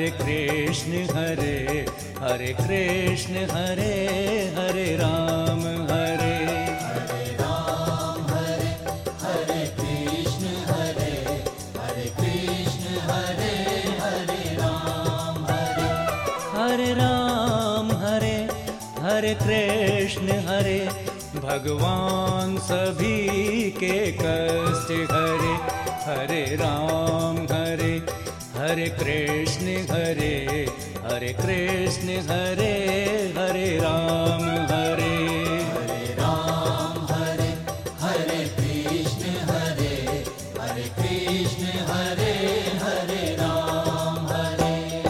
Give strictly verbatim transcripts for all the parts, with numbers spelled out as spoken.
हरे कृष्ण हरे हरे कृष्ण हरे हरे राम हरे हरे राम हरे हरे कृष्ण हरे हरे कृष्ण हरे हरे राम हरे हरे राम हरे हरे कृष्ण हरे भगवान सभी के कष्ट हरे हरे राम हरे हरे कृष्ण हरे हरे कृष्ण हरे हरे राम हरे हरे राम हरे हरे कृष्ण हरे हरे कृष्ण हरे हरे राम हरे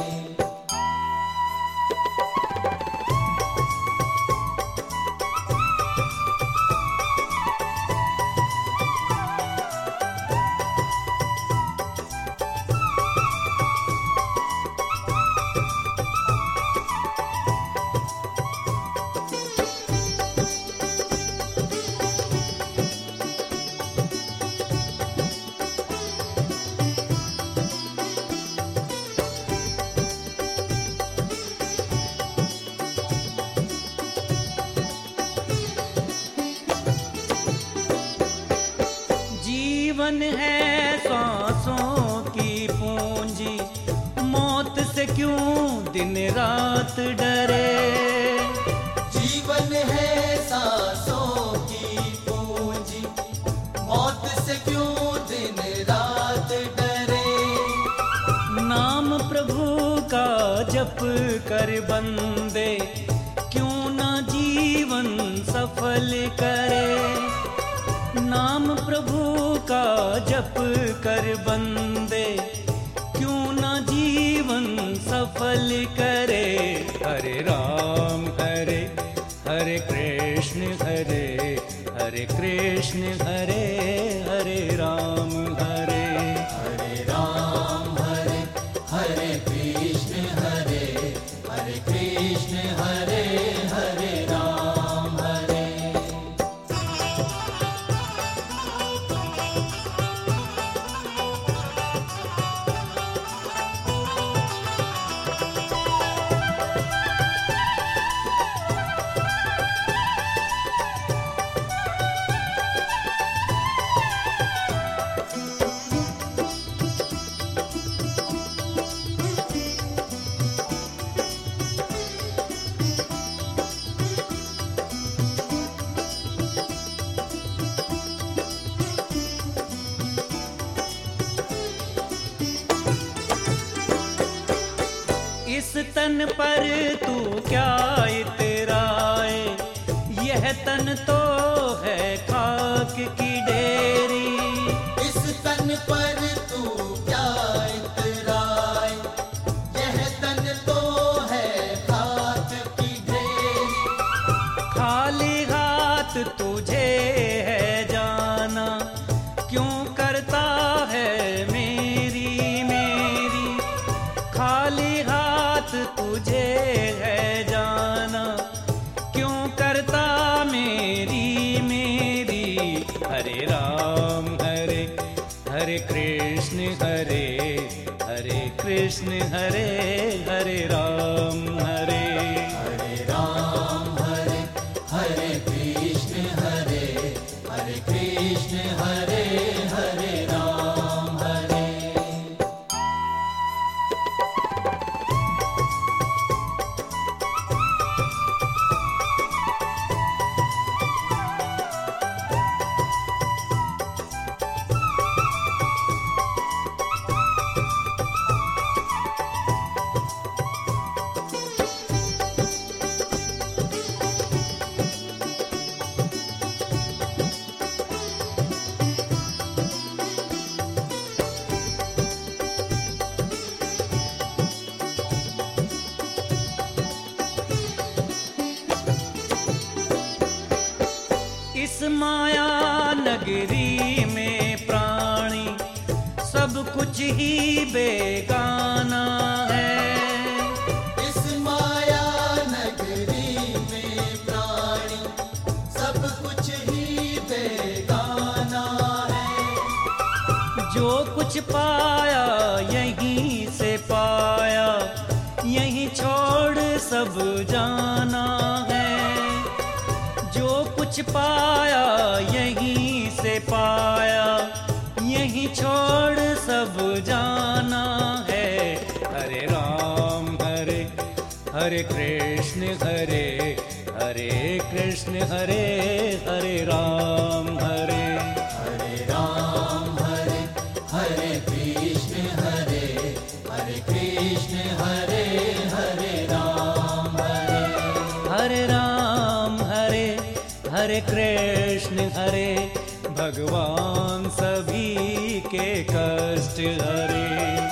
जीवन है सांसों की पूंजी, मौत से क्यों दिन रात डरे। जीवन है सांसों की पूंजी, मौत से क्यों दिन रात डरे। नाम प्रभु का जप कर बंदे, क्यों ना जीवन सफल करे। नाम प्रभु का जप कर बंदे, क्यों ना जीवन सफल करे। हरे राम हरे हरे कृष्ण हरे हरे कृष्ण हरे हरे राम हरे हरे राम हरे हरे कृष्ण हरे हरे कृष्ण हरे हरे राम हरे इस तन पर तू क्या इतराए, यह तन तो है खाक की डेरी। इस तन पर तू क्या इतराए, यह तन तो है खाक की ढेरी। खाली हाथ तुझे है जाना, क्यों करता है मेरी मेरी। खाली हाथ तुझे है जाना, क्यों करता मेरी मेरी। हरे राम हरे हरे कृष्ण हरे हरे कृष्ण हरे हरे राम हरे हरे राम हरे हरे कृष्ण हरे हरे कृष्ण हरे हरे राम हरे इस माया नगरी में प्राणी सब कुछ ही बेगाना है। इस माया नगरी में प्राणी सब कुछ ही बेगाना है। जो कुछ पाया यहीं से पाया, यहीं छोड़ सब जाना है। जो कुछ पाया यहीं से पाया, यहीं छोड़ सब जाना है। हरे राम हरे हरे कृष्ण हरे हरे कृष्ण हरे हरे राम हरे हरे राम हरे हरे कृष्ण हरे हरे कृष्ण हरे हरे राम हरे हरे राम हरे हरे कृष्ण हरे। भगवान सभी के कष्ट हरे।